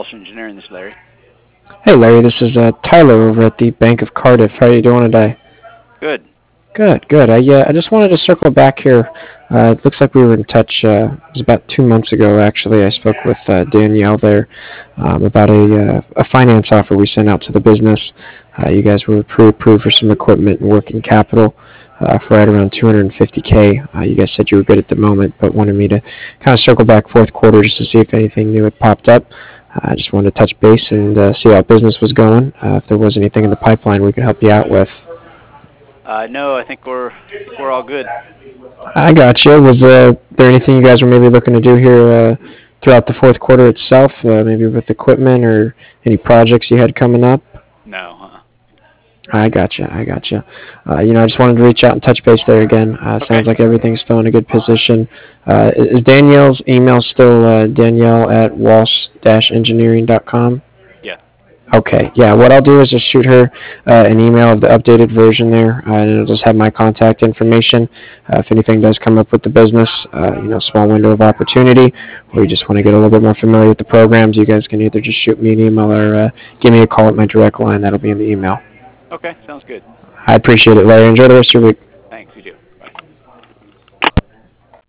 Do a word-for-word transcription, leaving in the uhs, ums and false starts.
Dash Engineering. This is Larry. Hey Larry, this is uh, Tyler over at the Bank of Cardiff. How are you doing today? Good. Good, good. I uh, I just wanted to circle back here. Uh, it looks like we were in touch. Uh, it was about two months ago, actually. I spoke with uh, Danielle there um, about a uh, a finance offer we sent out to the business. Uh, you guys were pre-approved for some equipment and working capital uh, for right around two hundred fifty k. Uh, you guys said you were good at the moment, but wanted me to kind of circle back fourth quarter just to see if anything new had popped up. I just wanted to touch base and uh, see how business was going. Uh, if there was anything in the pipeline we could help you out with. Uh, no, I think we're I think we're all good. I got you. Was uh, there anything you guys were maybe looking to do here uh, throughout the fourth quarter itself, uh, maybe with equipment or any projects you had coming up? No. Uh, I got you. I got you. Uh, you know, I just wanted to reach out and touch base there again. Uh, okay. sounds like everything's still in a good position. Uh, is Danielle's email still uh, Danielle at walsh dash engineering dot com? Yeah. Okay, yeah. What I'll do is just shoot her uh, an email of the updated version there, uh, and it'll just have my contact information. Uh, if anything does come up with the business, uh, you know, small window of opportunity, or you just want to get a little bit more familiar with the programs, you guys can either just shoot me an email or uh, give me a call at my direct line. That'll be in the email. Okay. Sounds good. I appreciate it, Larry. Enjoy the rest of your week.